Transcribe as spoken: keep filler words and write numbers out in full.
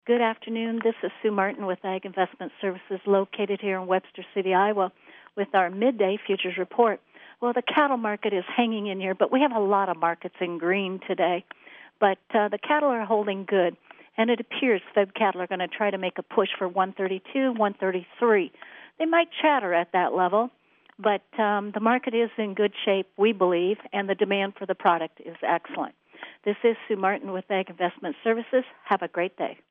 Good afternoon. This is Sue Martin with Ag Investment Services located here in Webster City, Iowa, with our midday futures report. Well, the cattle market is hanging in here, but we have a lot of markets in green today. But uh, the cattle are holding good, and it appears fed cattle are going to try to make a push for one thirty-two, one thirty-three. They might chatter at that level, but um, the market is in good shape, we believe, and the demand for the product is excellent. This is Sue Martin with Ag Investment Services. Have a great day.